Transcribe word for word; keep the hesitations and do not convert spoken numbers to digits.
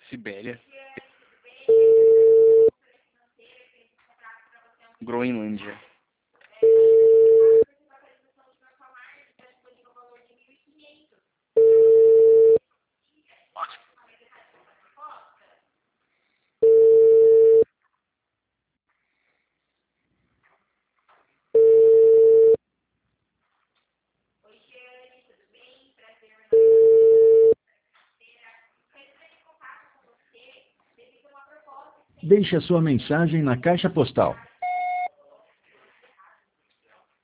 Sibéria. Groenlândia. Deixe a sua mensagem na caixa postal